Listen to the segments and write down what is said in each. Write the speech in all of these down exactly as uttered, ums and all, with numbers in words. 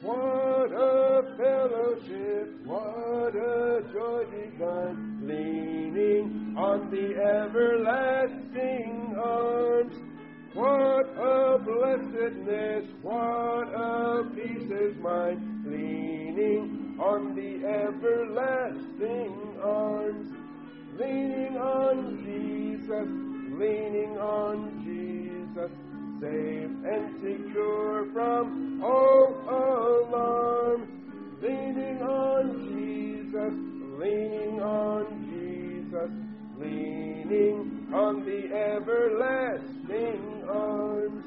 What a fellowship, what a joy divine, leaning on the everlasting arms. What a blessedness, what a peace is mine, leaning on the everlasting arms. Leaning on Jesus, leaning on Jesus, safe and secure from all alarm. Leaning on Jesus, leaning on Jesus, leaning on the everlasting arms.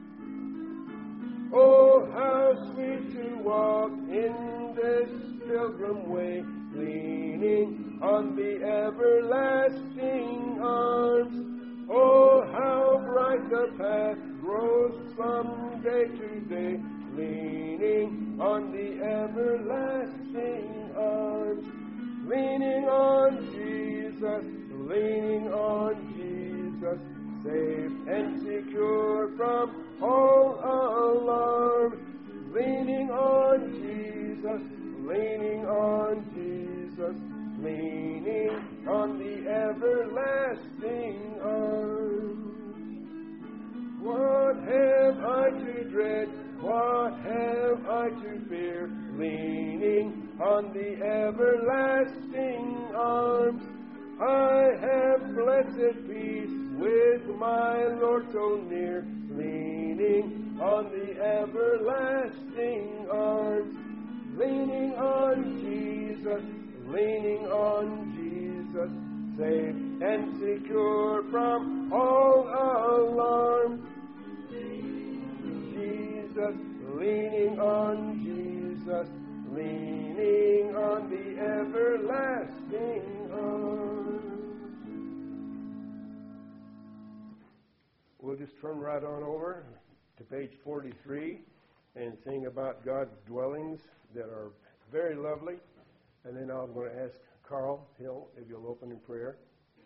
Oh, how sweet to walk in this pilgrim way, leaning on the everlasting arms. Oh, how bright the path grows from day to day, leaning on the everlasting arms. Leaning on Jesus, leaning on Jesus, safe and secure from all alarm. Leaning on Jesus, leaning on Jesus, leaning on the everlasting arms. What have I to dread? What have I to fear? Leaning on the everlasting arms. I have blessed peace with my Lord so near, leaning on the everlasting arms. Leaning on Jesus, leaning on Jesus, safe and secure from all alarm. Jesus, leaning on Jesus, leaning on the everlasting arms. We'll just turn right on over to page forty-three and sing about God's dwellings that are very lovely. And then I'm going to ask Carl Hill if you'll open in prayer.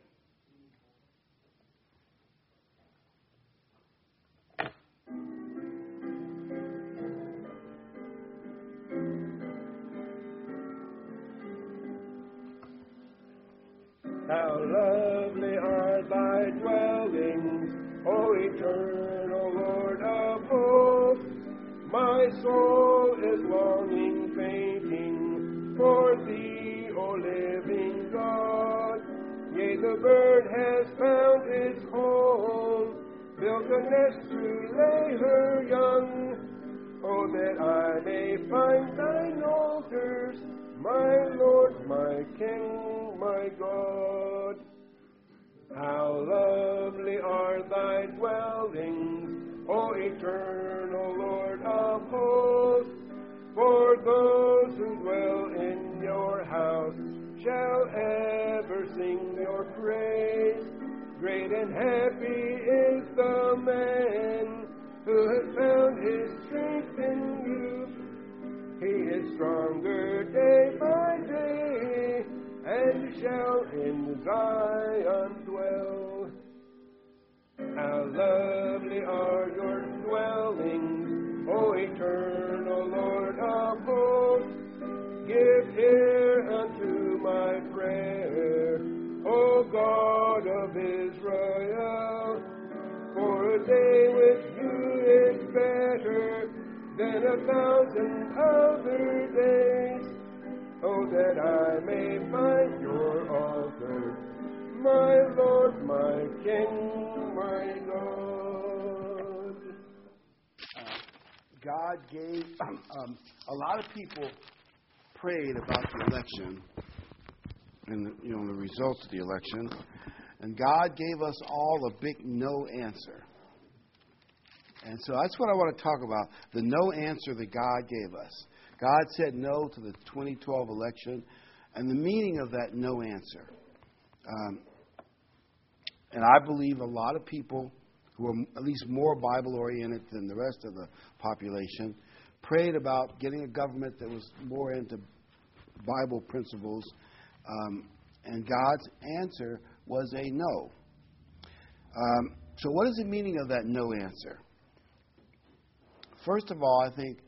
How lovely are thy dwellings, O eternal Lord of hosts. My soul is longing, fainting for thee, O living God. Yea, the bird has found its home, built a nest to lay her young. Oh, that I may find thine altars, my Lord, my King, my God. How lovely are thy dwellings, O eternal Lord of hosts. For those who dwell in your house shall ever sing your praise. Great and happy is the man who has found his strength in you. He is stronger day by day, and shall in Zion dwell. How lovely are your dwellings, O eternal Lord of hosts. Give ear unto my prayer, O God of Israel. For a day with you is better than a thousand other days. Oh, that I may find your altar, my Lord, my King, my God. God gave, um, a lot of people prayed about the election and the, you know, the results of the election, and God gave us all a big no answer. And so that's what I want to talk about, the no answer that God gave us. God said no to the twenty twelve election, and the meaning of that no answer. Um, and I believe a lot of people who are at least more Bible-oriented than the rest of the population prayed about getting a government that was more into Bible principles, um, and God's answer was a no. Um, so what is the meaning of that no answer? First of all, I think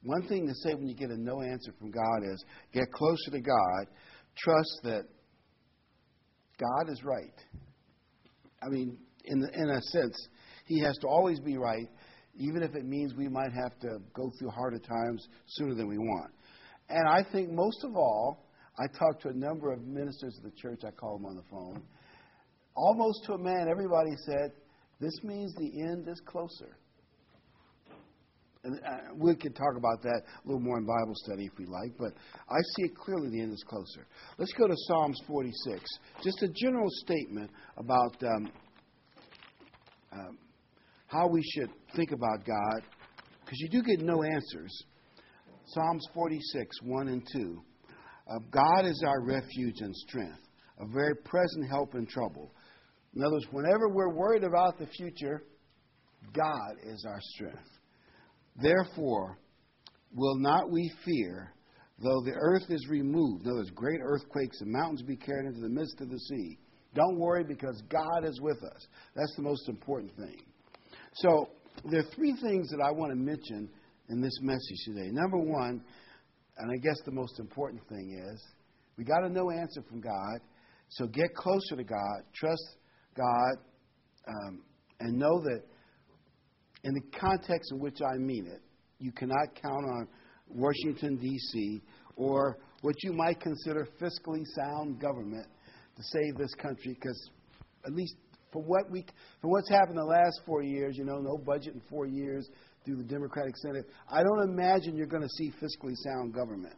one thing to say when you get a no answer from God is get closer to God. Trust that God is right. I mean, in, the, in a sense, He has to always be right, even if it means we might have to go through harder times sooner than we want. And I think most of all, I talked to a number of ministers of the church. I called them on the phone. Almost to a man, everybody said, this means the end is closer. And uh, we could talk about that a little more in Bible study if we like, but I see it clearly the end is closer. Let's go to Psalms forty-six. Just a general statement about um, um, how we should think about God, because you do get no answers. Psalms forty-six, one and two. Uh, God is our refuge and strength, a very present help in trouble. In other words, whenever we're worried about the future, God is our strength. Therefore, will not we fear, though the earth is removed, though there's great earthquakes and mountains be carried into the midst of the sea. Don't worry, because God is with us. That's the most important thing. So, there are three things that I want to mention in this message today. Number one, and I guess the most important thing is, we got a no answer from God, so get closer to God, trust God, um, and know that in the context in which I mean it, you cannot count on Washington, D C, or what you might consider fiscally sound government to save this country, because at least for what we, for what's happened the last four years, you know, no budget in four years through the Democratic Senate, I don't imagine you're going to see fiscally sound government.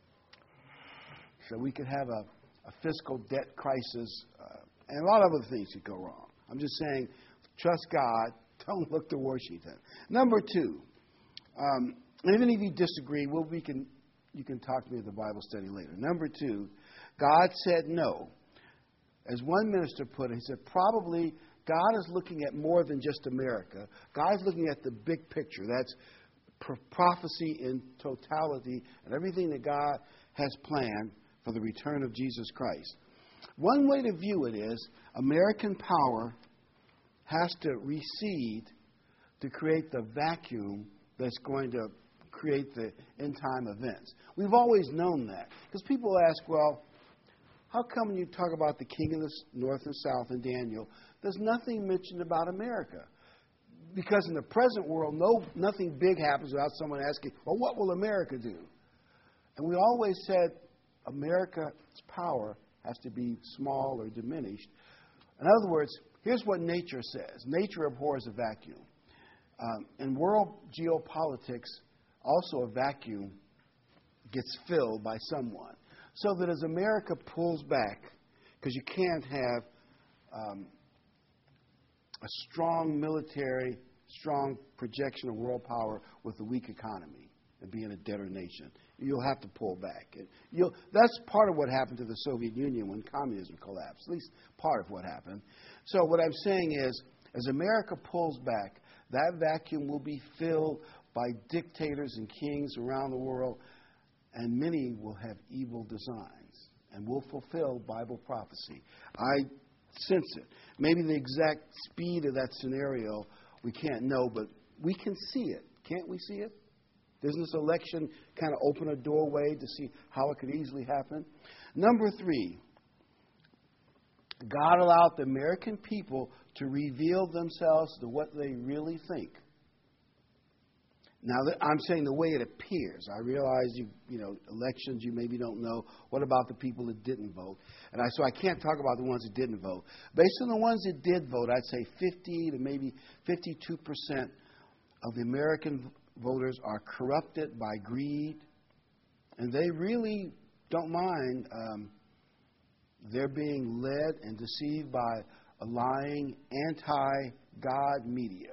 So we could have a, a fiscal debt crisis, uh, and a lot of other things could go wrong. I'm just saying, trust God. Don't look to Washington. Number two, um, and even if you disagree, well, we can, you can talk to me at the Bible study later. Number two, God said no. As one minister put it, he said, probably God is looking at more than just America. God's looking at the big picture. That's pro- prophecy in totality and everything that God has planned for the return of Jesus Christ. One way to view it is American power has to recede to create the vacuum that's going to create the end-time events. We've always known that. Because people ask, well, how come when you talk about the king of the north and south in Daniel, there's nothing mentioned about America? Because in the present world, no, nothing big happens without someone asking, well, what will America do? And we always said America's power has to be small or diminished. In other words, here's what nature says. Nature abhors a vacuum. Um, in world geopolitics, also a vacuum gets filled by someone. So that as America pulls back, because you can't have um, a strong military, strong projection of world power with a weak economy and being a debtor nation. You'll have to pull back. You'll, that's part of what happened to the Soviet Union when communism collapsed, at least part of what happened. So what I'm saying is, as America pulls back, that vacuum will be filled by dictators and kings around the world, and many will have evil designs and will fulfill Bible prophecy. I sense it. Maybe the exact speed of that scenario we can't know, but we can see it. Can't we see it? Doesn't this election kind of open a doorway to see how it could easily happen? Number three, God allowed the American people to reveal themselves to what they really think. Now, I'm saying the way it appears. I realize, you you know, elections you maybe don't know. What about the people that didn't vote? And I, so I can't talk about the ones that didn't vote. Based on the ones that did vote, I'd say fifty to maybe fifty-two percent of the American voters are corrupted by greed, and they really don't mind um, they're being led and deceived by a lying, anti-God media.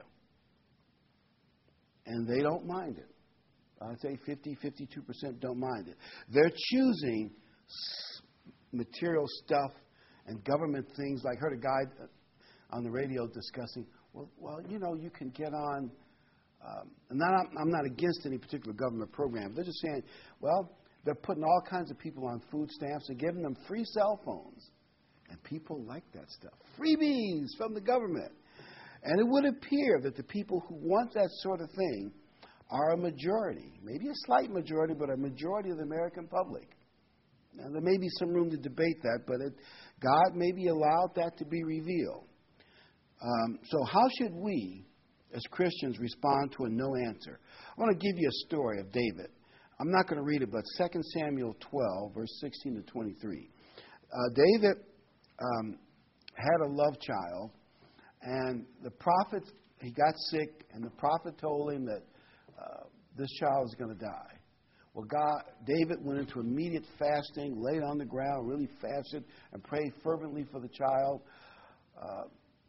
And they don't mind it. I'd say fifty, fifty-two percent don't mind it. They're choosing material stuff and government things. Like I heard a guy on the radio discussing, well, well you know, you can get on, um, and not, I'm not against any particular government program. They're just saying, well, they're putting all kinds of people on food stamps and giving them free cell phones. And people like that stuff. Freebies from the government. And it would appear that the people who want that sort of thing are a majority, maybe a slight majority, but a majority of the American public. Now, there may be some room to debate that, but it, God maybe allowed that to be revealed. Um, so how should we, as Christians, respond to a no answer? I want to give you a story of David. I'm not going to read it, but Second Samuel twelve, verse sixteen to twenty-three. Uh, David um, had a love child, and the prophet, he got sick, and the prophet told him that uh, this child is going to die. Well, God, David went into immediate fasting, laid on the ground, really fasted, and prayed fervently for the child. Uh,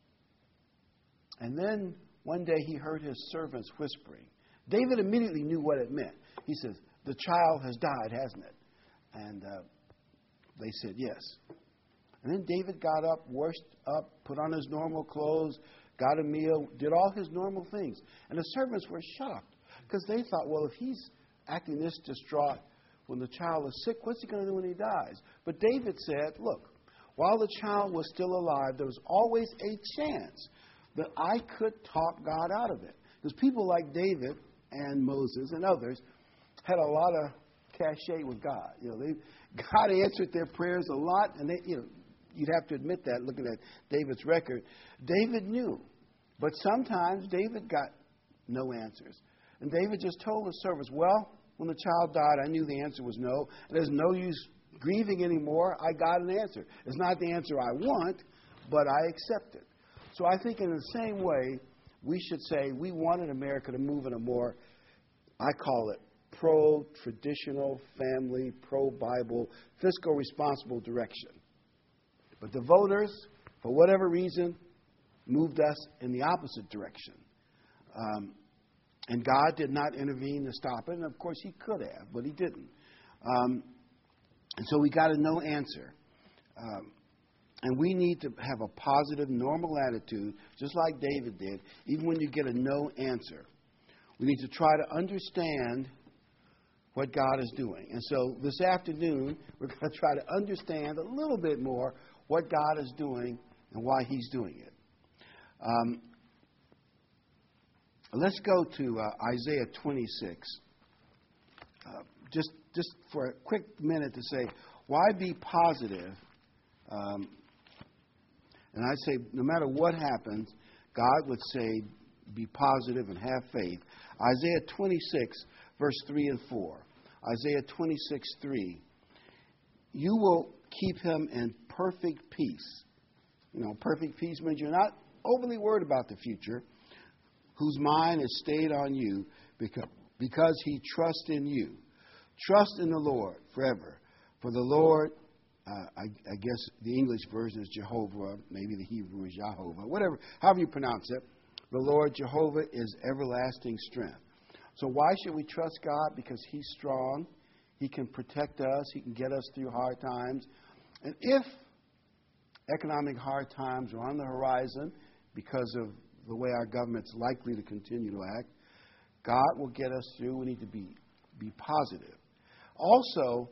and then one day he heard his servants whispering. David immediately knew what it meant. He says, "The child has died, hasn't it?" And uh, they said, "Yes." And then David got up, washed up, put on his normal clothes, got a meal, did all his normal things. And the servants were shocked because they thought, well, if he's acting this distraught when the child is sick, what's he going to do when he dies? But David said, look, while the child was still alive, there was always a chance that I could talk God out of it. Because people like David and Moses and others had a lot of cachet with God. You know, they, God answered their prayers a lot, and they, you know, you'd have to admit that looking at David's record. David knew, but sometimes David got no answers. And David just told his servants, well, when the child died, I knew the answer was no. And there's no use grieving anymore. I got an answer. It's not the answer I want, but I accept it. So I think in the same way, we should say we wanted America to move in a more, I call it, pro-traditional, family, pro-Bible, fiscal responsible direction. But the voters, for whatever reason, moved us in the opposite direction. Um, and God did not intervene to stop it. And, of course, he could have, but he didn't. Um, and so we got a no answer. Um, and we need to have a positive, normal attitude, just like David did, even when you get a no answer. We need to try to understand what God is doing. And so this afternoon, we're going to try to understand a little bit more what God is doing and why he's doing it. Um, let's go to uh, Isaiah twenty-six. Uh, just, just for a quick minute to say, why be positive? Um, and I say, no matter what happens, God would say, be positive and have faith. Isaiah twenty-six, verse three and four. Isaiah twenty-six, three. You will keep him in perfect peace. You know, perfect peace means you're not overly worried about the future, whose mind is stayed on you because, because he trusts in you. Trust in the Lord forever. For the Lord, uh, I, I guess the English version is Jehovah, maybe the Hebrew is Jehovah, whatever, however you pronounce it. The Lord Jehovah is everlasting strength. So why should we trust God? Because he's strong. He can protect us. He can get us through hard times. And if economic hard times are on the horizon because of the way our government's likely to continue to act, God will get us through. We need to be, be positive. Also,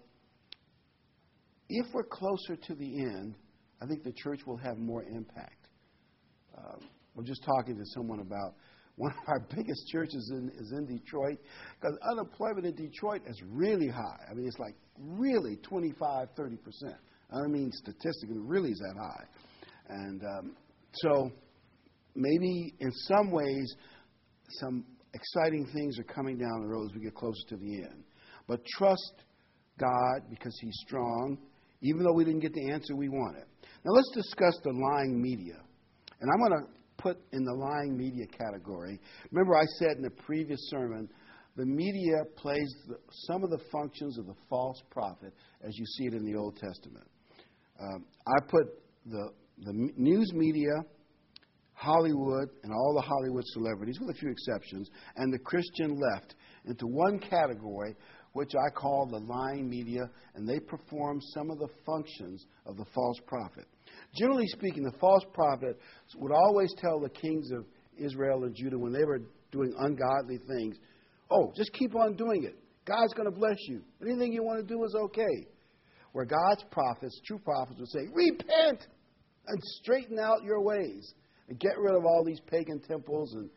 if we're closer to the end, I think the church will have more impact. Uh, we're just talking to someone about one of our biggest churches in, is in Detroit, because unemployment in Detroit is really high. I mean, it's like really twenty-five, thirty percent. I don't mean statistically, it really is that high. And um, so maybe in some ways, some exciting things are coming down the road as we get closer to the end. But trust God because he's strong, even though we didn't get the answer we wanted. Now let's discuss the lying media. And I'm going to put in the lying media category. Remember I said in the previous sermon, the media plays the, some of the functions of the false prophet as you see it in the Old Testament. Um, I put the, the news media, Hollywood, and all the Hollywood celebrities, with a few exceptions, and the Christian left into one category, which I call the lying media, and they perform some of the functions of the false prophet. Generally speaking, the false prophet would always tell the kings of Israel and Judah when they were doing ungodly things, oh, just keep on doing it. God's going to bless you. Anything you want to do is okay. Where God's prophets, true prophets, would say, repent and straighten out your ways and get rid of all these pagan temples and,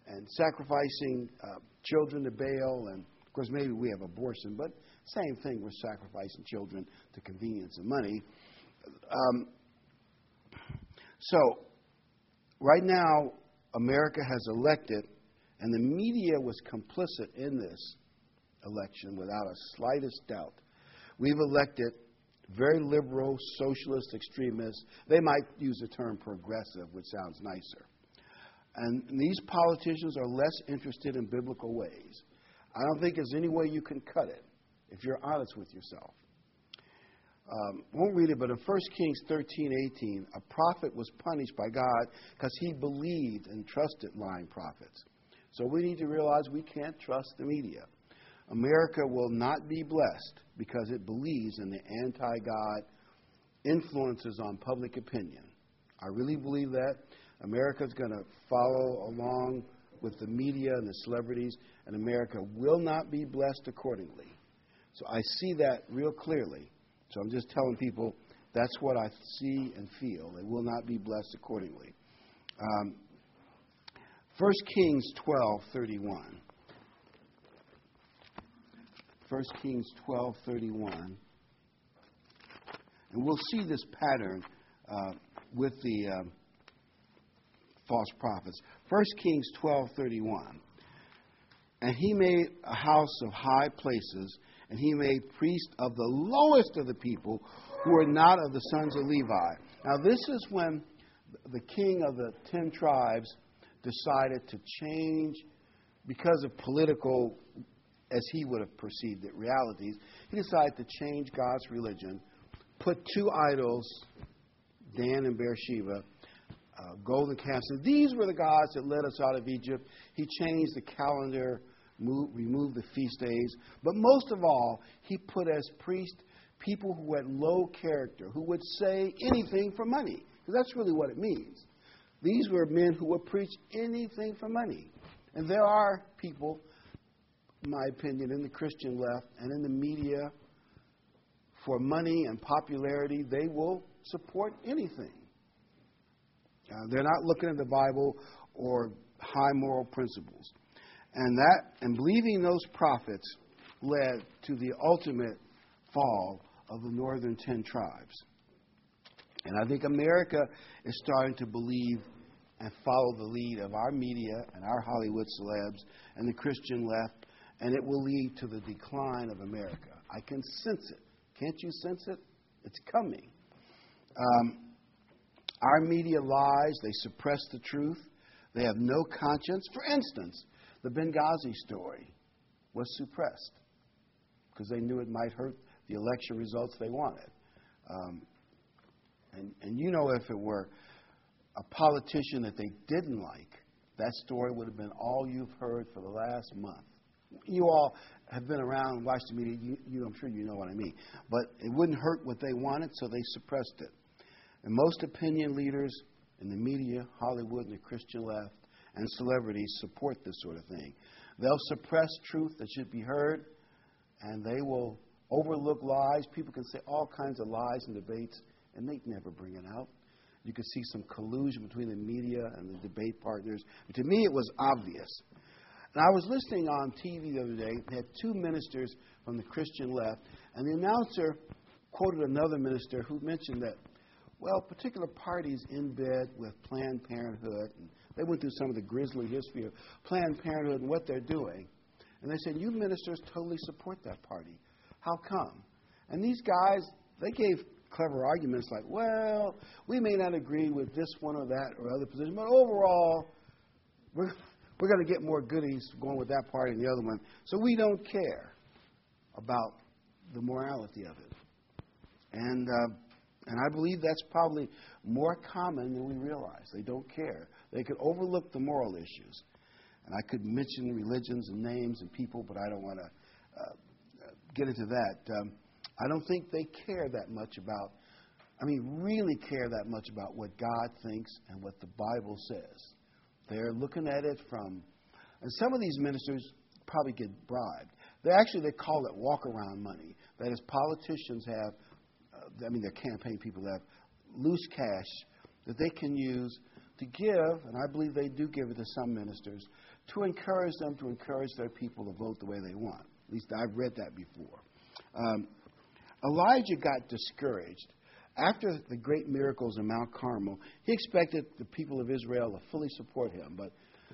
and sacrificing uh, children to Baal, and of course maybe we have abortion, but same thing, we're sacrificing children to convenience and money. Um, so right now America has elected, and the media was complicit in this election without a slightest doubt. We've elected very liberal, socialist extremists. They might use the term progressive, which sounds nicer. And these politicians are less interested in biblical ways. I don't think there's any way you can cut it if you're honest with yourself. Um, won't read it, but in First Kings thirteen eighteen, a prophet was punished by God because he believed and trusted lying prophets. So we need to realize we can't trust the media. America will not be blessed because it believes in the anti-God influences on public opinion. I really believe that. America's going to follow along with the media and the celebrities, and America will not be blessed accordingly. So I see that real clearly. So I'm just telling people that's what I see and feel. They will not be blessed accordingly. Um, First Kings twelve thirty-one. First Kings twelve thirty-one. And we'll see this pattern uh, with the um, false prophets. First Kings twelve thirty-one. And he made a house of high places, and he made priests of the lowest of the people who were not of the sons of Levi. Now this is when the king of the ten tribes decided to change, because of political, as he would have perceived it, realities. He decided to change God's religion, put two idols, Dan and Beersheba, uh, golden calves. And these were the gods that led us out of Egypt. He changed the calendar, moved, removed the feast days. But most of all, he put as priests people who had low character, who would say anything for money. Because that's really what it means. These were men who would preach anything for money. And there are people, in my opinion, in the Christian left and in the media, for money and popularity, they will support anything. Uh, they're not looking at the Bible or high moral principles. And that, and believing those prophets led to the ultimate fall of the northern ten tribes. And I think America is starting to believe and follow the lead of our media and our Hollywood celebs and the Christian left, and it will lead to the decline of America. I can sense it. Can't you sense it? It's coming. Um, our media lies. They suppress the truth. They have no conscience. For instance, the Benghazi story was suppressed because they knew it might hurt the election results they wanted. Um, and, and you know, if it were a politician that they didn't like, that story would have been all you've heard for the last month. You all have been around and watched the media. You, you, I'm sure you know what I mean. But it wouldn't hurt what they wanted, so they suppressed it. And most opinion leaders in the media, Hollywood and the Christian left, and celebrities support this sort of thing. They'll suppress truth that should be heard, and they will overlook lies. People can say all kinds of lies in debates, and they never bring it out. You can see some collusion between the media and the debate partners. But to me, it was obvious. And I was listening on T V the other day. They had two ministers from the Christian left, and the announcer quoted another minister who mentioned that, well, particular parties in bed with Planned Parenthood, and they went through some of the grisly history of Planned Parenthood and what they're doing. And they said, you ministers totally support that party. How come? And these guys, they gave clever arguments like, well, we may not agree with this one or that or other position, but overall, we're, we're going to get more goodies going with that party and the other one. So we don't care about the morality of it. And uh, and I believe that's probably more common than we realize. They don't care. They could overlook the moral issues. And I could mention religions and names and people, but I don't want to uh, get into that. Um, I don't think they care that much about, I mean, really care that much about what God thinks and what the Bible says. They're looking at it from, and some of these ministers probably get bribed. They actually, they call it walk-around money. That is, politicians have, uh, I mean, their campaign people have loose cash that they can use to give, and I believe they do give it to some ministers, to encourage them to encourage their people to vote the way they want. At least I've read that before. Um, Elijah got discouraged. After the great miracles in Mount Carmel, he expected the people of Israel to fully support him. But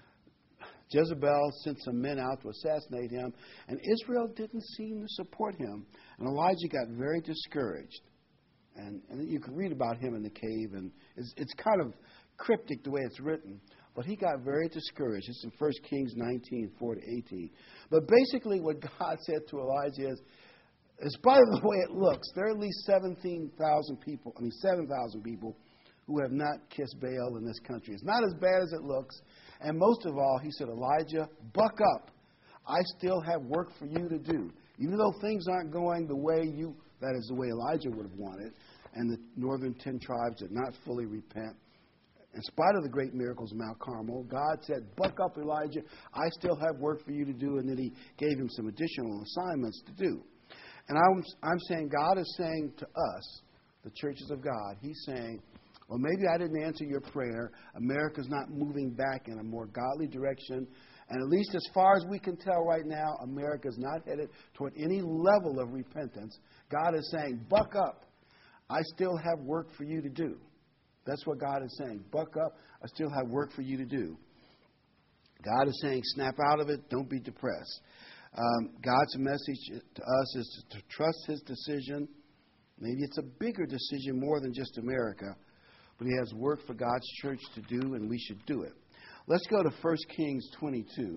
Jezebel sent some men out to assassinate him, and Israel didn't seem to support him. And Elijah got very discouraged. And, and you can read about him in the cave, and it's, it's kind of cryptic the way it's written. But he got very discouraged. It's in First Kings nineteen, four to eighteen. But basically what God said to Elijah is, in spite of the way it looks, there are at least seventeen thousand people, I mean seven thousand people who have not kissed Baal in this country. It's not as bad as it looks. And most of all, he said, Elijah, buck up. I still have work for you to do. Even though things aren't going the way you, that is the way Elijah would have wanted, and the northern ten tribes did not fully repent, in spite of the great miracles of Mount Carmel, God said, buck up, Elijah. I still have work for you to do. And then he gave him some additional assignments to do. And I'm, I'm saying God is saying to us, the churches of God, he's saying, well, maybe I didn't answer your prayer. America's not moving back in a more godly direction. And at least as far as we can tell right now, America's not headed toward any level of repentance. God is saying, buck up. I still have work for you to do. That's what God is saying. Buck up. I still have work for you to do. God is saying, snap out of it. Don't be depressed. Um, God's message to us is to, to trust his decision. Maybe it's a bigger decision more than just America. But he has work for God's church to do, and we should do it. Let's go to First Kings twenty-two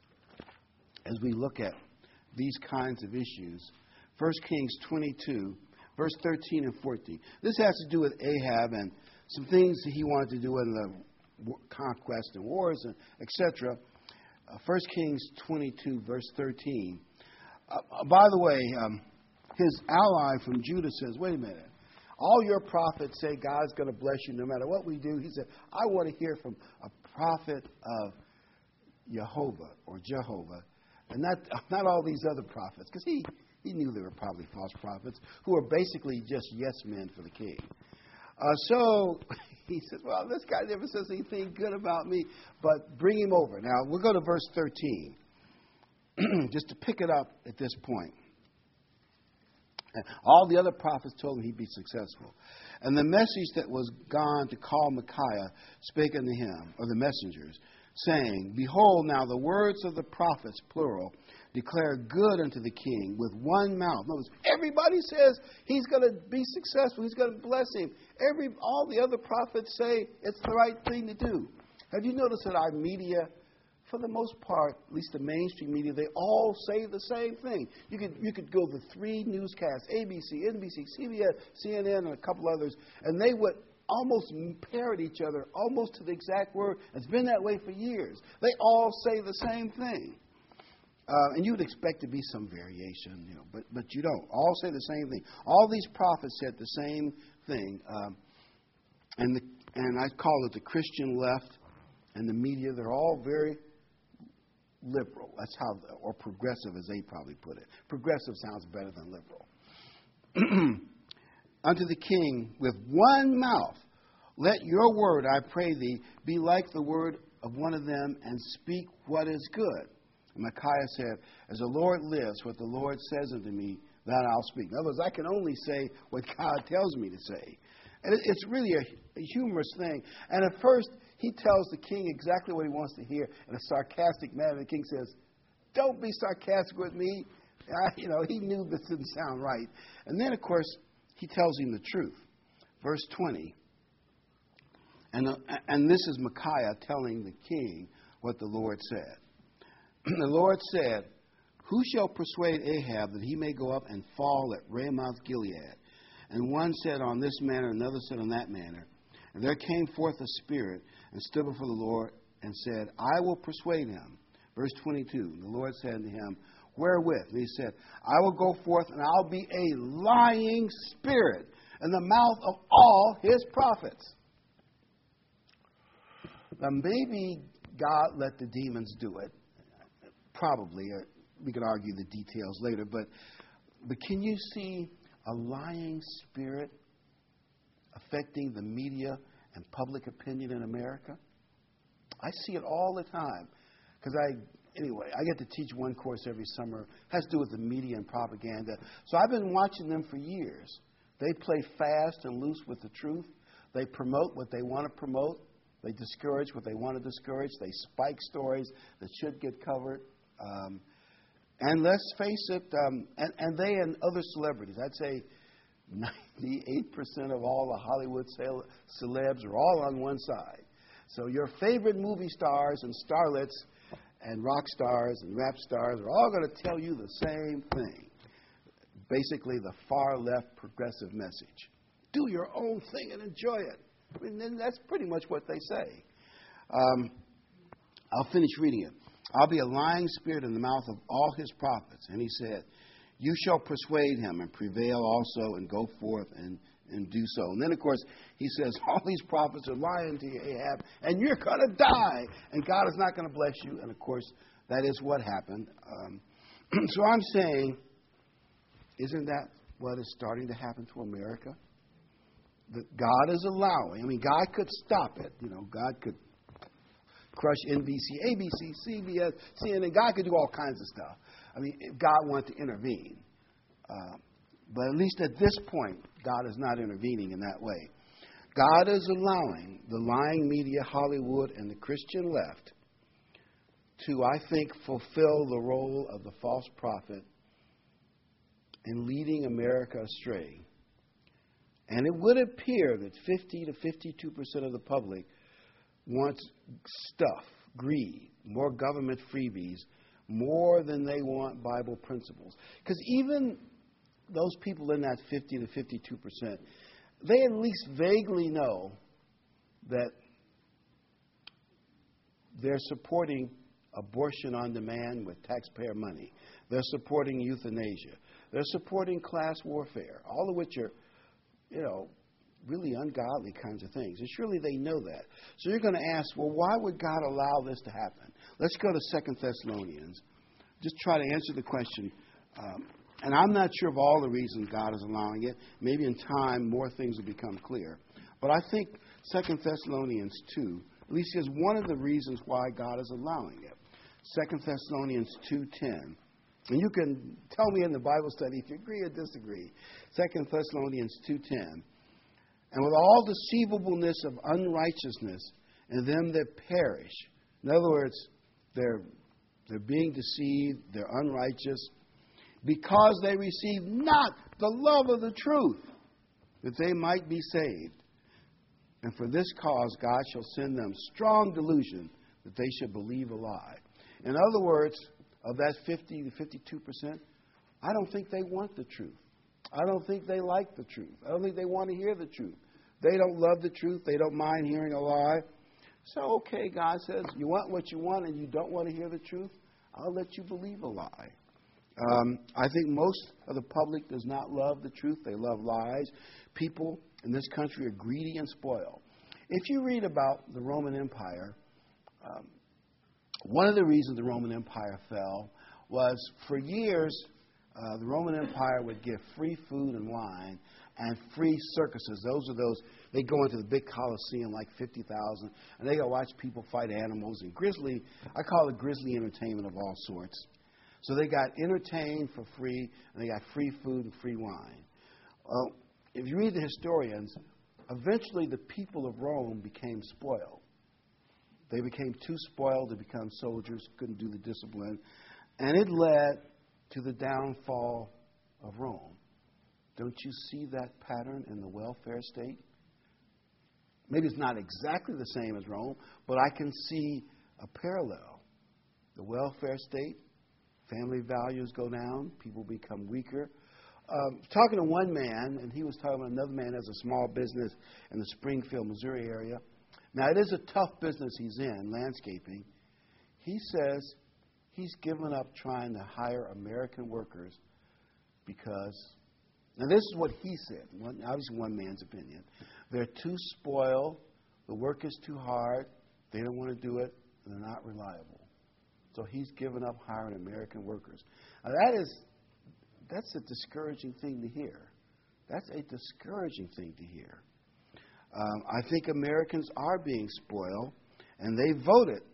as we look at these kinds of issues. First Kings twenty-two, verse thirteen and fourteen. This has to do with Ahab and some things that he wanted to do in the conquest and wars, and et cetera. Uh, First Kings twenty-two, verse thirteen. Uh, by the way, um, his ally from Judah says, wait a minute. All your prophets say God's going to bless you no matter what we do. He said, I want to hear from a prophet of Jehovah or Jehovah, and not, not all these other prophets, because he, he knew they were probably false prophets who were basically just yes men for the king. Uh, so he says, well, this guy never says anything good about me, but bring him over. Now, we'll go to verse thirteen, just to pick it up at this point. And all the other prophets told him he'd be successful. And the message that was gone to call Micaiah spake unto him, or the messengers, saying, behold, now the words of the prophets, plural, declare good unto the king with one mouth. Notice, everybody says he's going to be successful. He's going to bless him. Every, all the other prophets say it's the right thing to do. Have you noticed that our media, for the most part, at least the mainstream media, they all say the same thing. You could you could go to three newscasts, A B C, N B C, C B S, C N N, and a couple others, and they would almost parrot each other, almost to the exact word. It's been that way for years. They all say the same thing. Uh, and you would expect to be some variation, you know, but, but you don't. All say the same thing. All these prophets said the same thing. Um, and, the, and I call it the Christian left and the media. They're all very liberal. That's how, or progressive as they probably put it. Progressive sounds better than liberal. Unto the king with one mouth, let your word, I pray thee, be like the word of one of them, and speak what is good. And Micaiah said, as the Lord lives, what the Lord says unto me, that I'll speak. In other words, I can only say what God tells me to say. And it, it's really a, a humorous thing. And at first, he tells the king exactly what he wants to hear in a sarcastic manner. The king says, don't be sarcastic with me. I, you know, he knew this didn't sound right. And then, of course, he tells him the truth. Verse twenty. And, uh, and this is Micaiah telling the king what the Lord said. The Lord said, who shall persuade Ahab that he may go up and fall at Ramoth Gilead? And one said on this manner, another said on that manner. And there came forth a spirit and stood before the Lord and said, I will persuade him. Verse twenty-two, the Lord said to him, wherewith? And he said, I will go forth and I'll be a lying spirit in the mouth of all his prophets. Now maybe God let the demons do it. Probably. We could argue the details later. But, but can you see a lying spirit affecting the media and public opinion in America? I see it all the time. because I, anyway, I get to teach one course every summer. It has to do with the media and propaganda. So I've been watching them for years. They play fast and loose with the truth. They promote what they want to promote. They discourage what they want to discourage. They spike stories that should get covered. Um, and let's face it, um, and, and they and other celebrities, I'd say ninety-eight percent of all the Hollywood celebs are all on one side. So your favorite movie stars and starlets and rock stars and rap stars are all going to tell you the same thing. Basically, the far left progressive message. Do your own thing and enjoy it. I mean, then that's pretty much what they say. Um, I'll finish reading it. I'll be a lying spirit in the mouth of all his prophets. And he said, you shall persuade him and prevail also and go forth and, and do so. And then, of course, he says, all these prophets are lying to you, Ahab, and you're going to die. And God is not going to bless you. And, of course, that is what happened. Um, so I'm saying, isn't that what is starting to happen to America? That God is allowing. I mean, God could stop it. You know, God could crush N B C, A B C, C B S, C N N. God could do all kinds of stuff. I mean, if God wanted to intervene. Uh, but at least at this point, God is not intervening in that way. God is allowing the lying media, Hollywood, and the Christian left to, I think, fulfill the role of the false prophet in leading America astray. And it would appear that fifty to fifty-two percent of the public wants stuff, greed, more government freebies, more than they want Bible principles. Because even those people in that fifty to fifty-two percent, they at least vaguely know that they're supporting abortion on demand with taxpayer money. They're supporting euthanasia. They're supporting class warfare, all of which are, you know, really ungodly kinds of things. And surely they know that. So you're going to ask, well, why would God allow this to happen? Let's go to Second Thessalonians. Just try to answer the question. Um, and I'm not sure of all the reasons God is allowing it. Maybe in time more things will become clear. But I think Second Thessalonians two, at least is one of the reasons why God is allowing it. Second Thessalonians two ten. And you can tell me in the Bible study if you agree or disagree. Second Thessalonians two ten. And with all deceivableness of unrighteousness in them that perish. In other words, they're, they're being deceived, they're unrighteous, because they receive not the love of the truth, that they might be saved. And for this cause God shall send them strong delusion, that they should believe a lie. In other words, of that fifty to fifty-two percent, I don't think they want the truth. I don't think they like the truth. I don't think they want to hear the truth. They don't love the truth. They don't mind hearing a lie. So, okay, God says, you want what you want and you don't want to hear the truth? I'll let you believe a lie. Um, I think most of the public does not love the truth. They love lies. People in this country are greedy and spoiled. If you read about the Roman Empire, um, one of the reasons the Roman Empire fell was for years uh, the Roman Empire would give free food and wine and free circuses. Those are those, they go into the big Colosseum, like fifty thousand, and they go watch people fight animals. And grizzly, I call it grizzly entertainment of all sorts. So they got entertained for free, and they got free food and free wine. Well, if you read the historians, eventually the people of Rome became spoiled. They became too spoiled to become soldiers, couldn't do the discipline. And it led to the downfall of Rome. Don't you see that pattern in the welfare state? Maybe it's not exactly the same as Rome, but I can see a parallel. The welfare state, family values go down, people become weaker. Um, talking to one man, and he was talking about another man who has a small business in the Springfield, Missouri area. Now, it is a tough business he's in, landscaping. He says he's given up trying to hire American workers because, now this is what he said, one, obviously one man's opinion. They're too spoiled, the work is too hard, they don't want to do it, and they're not reliable. So he's given up hiring American workers. Now, that is, that's a discouraging thing to hear. That's a discouraging thing to hear. Um, I think Americans are being spoiled, and they voted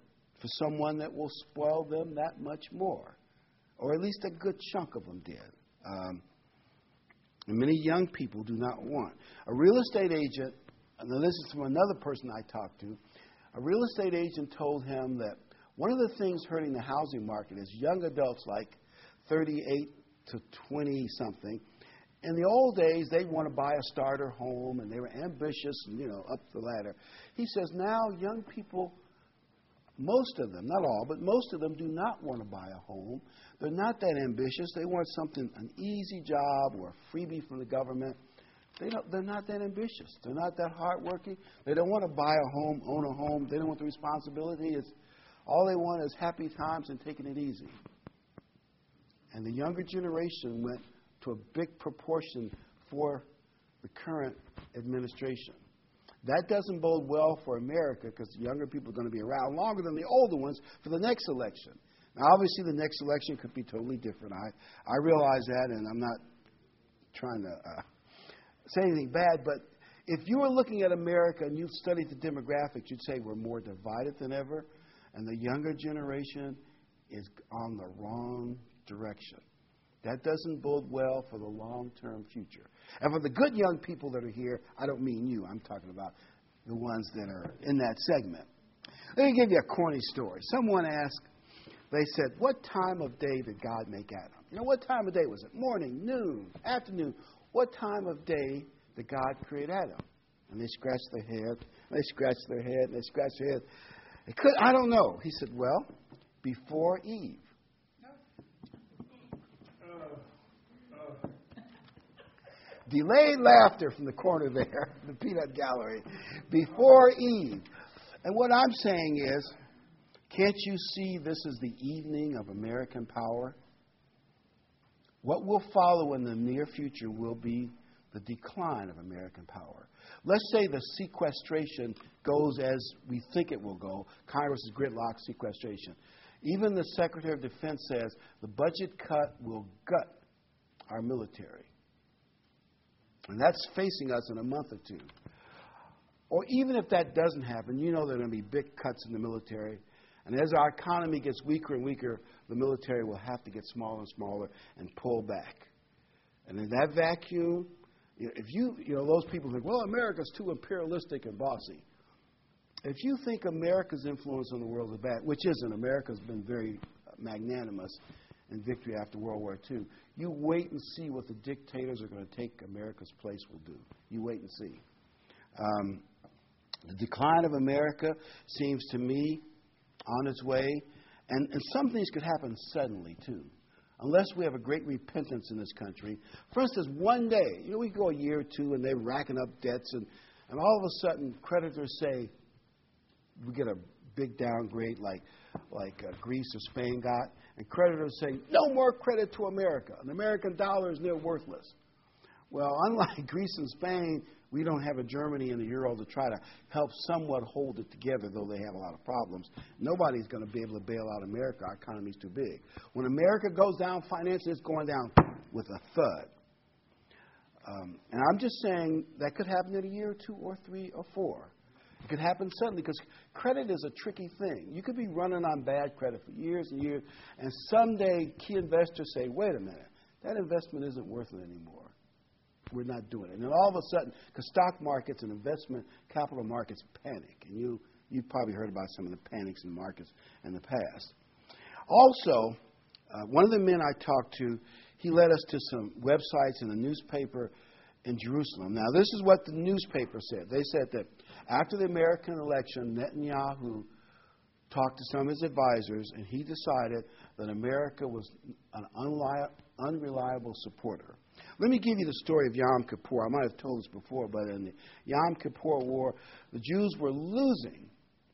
for someone that will spoil them that much more. Or at least a good chunk of them did. Um, and many young people do not want. A real estate agent, and this is from another person I talked to, a real estate agent told him that one of the things hurting the housing market is young adults like thirty-eight to twenty-something. In the old days, they'd want to buy a starter home, and they were ambitious and, you know, up the ladder. He says now young people, most of them, not all, but most of them do not want to buy a home. They're not that ambitious. They want something, an easy job or a freebie from the government. They don't, they're not that ambitious. They're not that hardworking. They don't want to buy a home, own a home. They don't want the responsibility. It's, all they want is happy times and taking it easy. And the younger generation went to a big proportion for the current administration. That doesn't bode well for America because the younger people are going to be around longer than the older ones for the next election. Now, obviously, the next election could be totally different. I, I realize that, and I'm not trying to uh, say anything bad, but if you were looking at America and you studied the demographics, you'd say we're more divided than ever, and the younger generation is on the wrong direction. That doesn't bode well for the long-term future. And for the good young people that are here, I don't mean you. I'm talking about the ones that are in that segment. Let me give you a corny story. Someone asked, they said, what time of day did God make Adam? You know, what time of day was it? Morning, noon, afternoon. What time of day did God create Adam? And they scratched their head, and they scratched their head, and they scratched their head. They could, I don't know. He said, well, before Eve. Delayed laughter from the corner there, the peanut gallery, before Eve. And what I'm saying is, can't you see this is the evening of American power? What will follow in the near future will be the decline of American power. Let's say the sequestration goes as we think it will go, Congress's gridlock sequestration. Even the Secretary of Defense says the budget cut will gut our military. And that's facing us in a month or two. Or even if that doesn't happen, you know there are going to be big cuts in the military. And as our economy gets weaker and weaker, the military will have to get smaller and smaller and pull back. And in that vacuum, if you, you know, those people think, well, America's too imperialistic and bossy. If you think America's influence on the world is bad, which isn't, America's been very magnanimous in victory after World War Two. You wait and see what the dictators are going to take America's place will do. You wait and see. Um, the decline of America seems to me on its way, and, and some things could happen suddenly, too, unless we have a great repentance in this country. For instance, one day, you know, we go a year or two, and they're racking up debts, and, and all of a sudden, creditors say, we get a big downgrade like, like uh, Greece or Spain got, and creditors say, no more credit to America. An American dollar is near worthless. Well, unlike Greece and Spain, we don't have a Germany and a euro to try to help somewhat hold it together, though they have a lot of problems. Nobody's going to be able to bail out America. Our economy's too big. When America goes down financially, it's going down with a thud. Um, and I'm just saying that could happen in a year or two or three or four. It could happen suddenly because credit is a tricky thing. You could be running on bad credit for years and years, and someday key investors say, wait a minute, that investment isn't worth it anymore. We're not doing it. And then all of a sudden, because stock markets and investment capital markets panic, and you, you've probably heard about some of the panics in markets in the past. Also, uh, one of the men I talked to, he led us to some websites in the newspaper in Jerusalem. Now, this is what the newspaper said. They said that after the American election, Netanyahu talked to some of his advisors, and he decided that America was an unli- unreliable supporter. Let me give you the story of Yom Kippur. I might have told this before, but in the Yom Kippur War, the Jews were losing.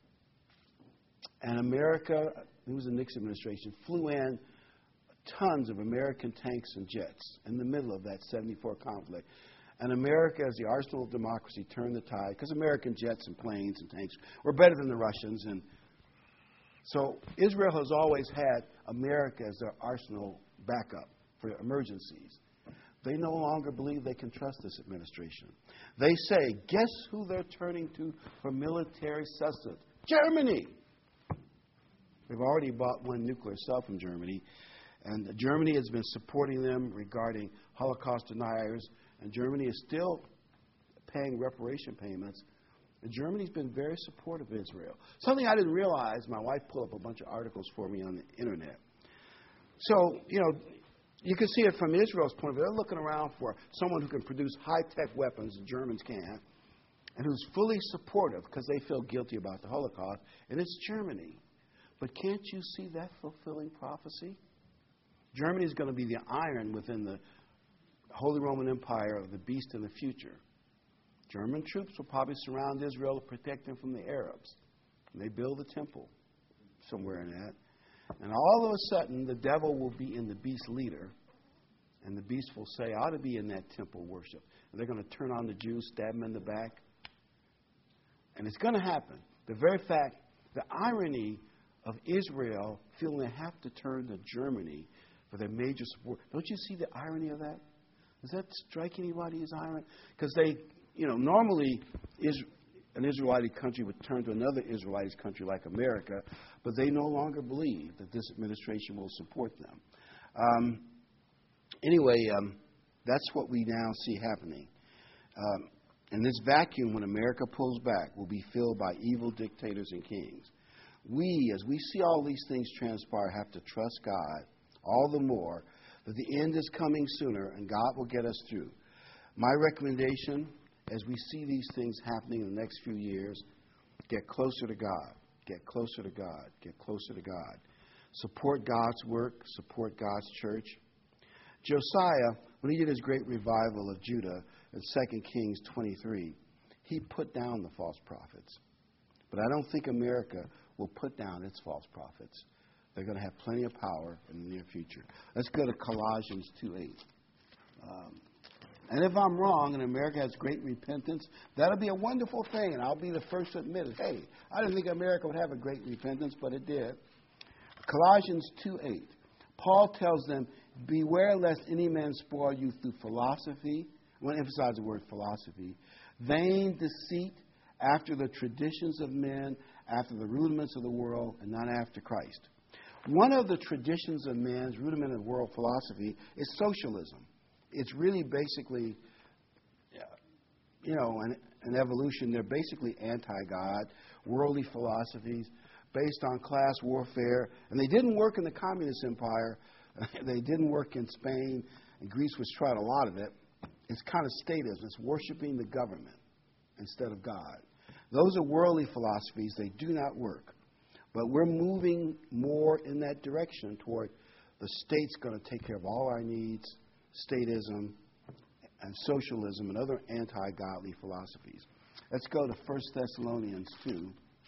And America, it was the Nixon administration, flew in tons of American tanks and jets in the middle of that seventy-four conflict. And America, as the arsenal of democracy, turned the tide, because American jets and planes and tanks were better than the Russians. And so Israel has always had America as their arsenal backup for emergencies. They no longer believe they can trust this administration. They say, guess who they're turning to for military sustenance? Germany. They've already bought one nuclear cell from Germany. And Germany has been supporting them regarding Holocaust deniers. And Germany is still paying reparation payments. And Germany's been very supportive of Israel. Something I didn't realize, my wife pulled up a bunch of articles for me on the internet. So, you know, you can see it from Israel's point of view. They're looking around for someone who can produce high-tech weapons the Germans can't, and who's fully supportive because they feel guilty about the Holocaust, and it's Germany. But can't you see that fulfilling prophecy? Germany is going to be the iron within the Holy Roman Empire of the beast in the future. German troops will probably surround Israel to protect them from the Arabs. And they build a temple somewhere in that. And all of a sudden, the devil will be in the beast leader. And the beast will say, I ought to be in that temple worship. And they're going to turn on the Jews, stab them in the back. And it's going to happen. The very fact, the irony of Israel feeling they have to turn to Germany for their major support. Don't you see the irony of that? Does that strike anybody as irony? Because they, you know, normally is an Israelite country would turn to another Israelite country like America, but they no longer believe that this administration will support them. Um, anyway, um, that's what we now see happening. Um, and this vacuum, when America pulls back, will be filled by evil dictators and kings. We, as we see all these things transpire, have to trust God all the more that the end is coming sooner and God will get us through. My recommendation, as we see these things happening in the next few years, get closer to God. Get closer to God. Get closer to God. Support God's work. Support God's church. Josiah, when he did his great revival of Judah in Second Kings twenty-three, he put down the false prophets. But I don't think America will put down its false prophets. They're going to have plenty of power in the near future. Let's go to Colossians two eight. Um, and if I'm wrong and America has great repentance, that'll be a wonderful thing, and I'll be the first to admit it. Hey, I didn't think America would have a great repentance, but it did. Colossians two eight. Paul tells them, beware lest any man spoil you through philosophy. I want to emphasize the word philosophy. Vain deceit, after the traditions of men, after the rudiments of the world, and not after Christ. One of the traditions of man's rudiment of world philosophy is socialism. It's really basically, you know, an, an evolution. They're basically anti-God, worldly philosophies based on class warfare. And they didn't work in the communist empire. They didn't work in Spain. And Greece was tried a lot of it. It's kind of statism. It's worshiping the government instead of God. Those are worldly philosophies. They do not work. But we're moving more in that direction toward the state's going to take care of all our needs, statism, and socialism, and other anti-godly philosophies. Let's go to First Thessalonians two.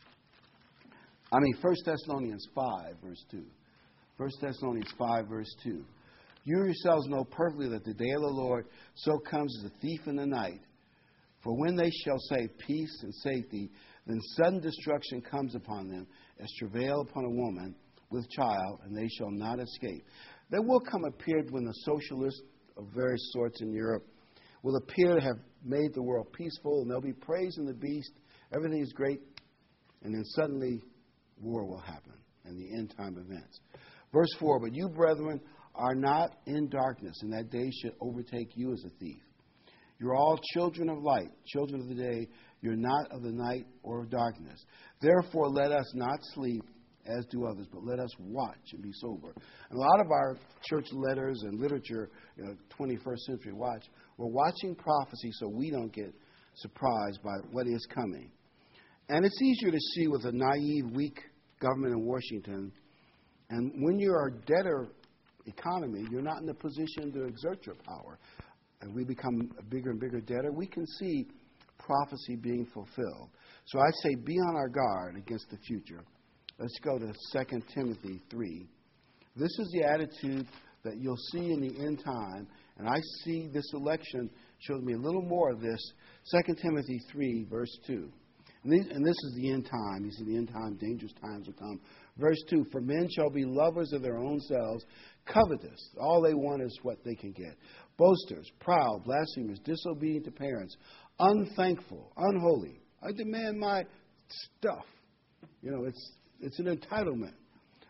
I mean, First Thessalonians five, verse two. First Thessalonians five, verse two. You yourselves know perfectly that the day of the Lord so comes as a thief in the night. For when they shall say peace and safety, then sudden destruction comes upon them, as travail upon a woman with child, and they shall not escape. There will come a period when the socialists of various sorts in Europe will appear to have made the world peaceful, and they'll be praising the beast. Everything is great, and then suddenly war will happen, and the end time events. Verse four, but you, brethren, are not in darkness, and that day should overtake you as a thief. You're all children of light, children of the day. You're not of the night or of darkness. Therefore, let us not sleep as do others, but let us watch and be sober. And a lot of our church letters and literature, you know, twenty-first century watch, we're watching prophecy so we don't get surprised by what is coming. And it's easier to see with a naive, weak government in Washington. And when you're a debtor economy, you're not in the position to exert your power. And we become a bigger and bigger debtor, we can see prophecy being fulfilled. So I say be on our guard against the future. Let's go to Second Timothy three. This is the attitude that you'll see in the end time, and I see this election shows me a little more of this. Second Timothy three, verse two. And, these, and this is the end time. You see, the end time, dangerous times will come. Verse two, for men shall be lovers of their own selves, covetous. All they want is what they can get. Boasters, proud, blasphemers, disobedient to parents, unthankful, unholy. I demand my stuff. You know, it's it's an entitlement.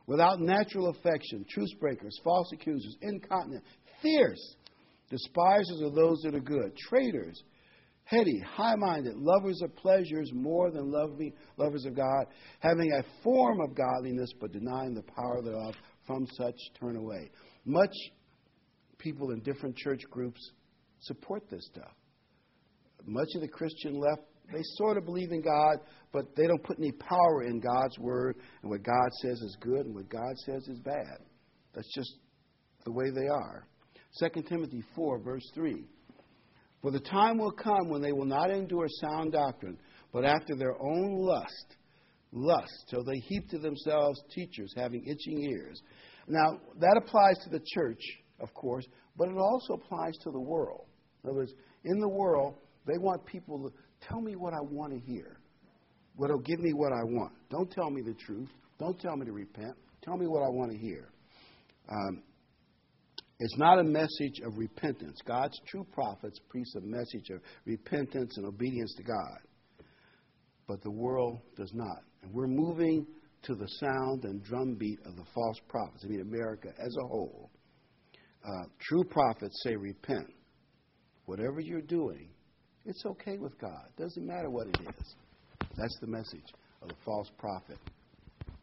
without natural affection, truce breakers, false accusers, incontinent, fierce, despisers of those that are good, traitors, heady, high-minded, lovers of pleasures more than loving, lovers of God, having a form of godliness but denying the power thereof. From such turn away. Much people in different church groups support this stuff. Much of the Christian left, they sort of believe in God, but they don't put any power in God's word, and what God says is good and what God says is bad. That's just the way they are. Second Timothy four, verse three. For the time will come when they will not endure sound doctrine, but after their own lust, lust, till they heap to themselves teachers having itching ears. Now, that applies to the church, of course, but it also applies to the world. In other words, in the world, they want people to tell me what I want to hear. What'll give me what I want. Don't tell me the truth. Don't tell me to repent. Tell me what I want to hear. Um, It's not a message of repentance. God's true prophets preach a message of repentance and obedience to God. But the world does not. And we're moving to the sound and drumbeat of the false prophets. I mean, America as a whole. Uh, true prophets say repent. Whatever you're doing, it's okay with God. Doesn't matter what it is. That's the message of the false prophet.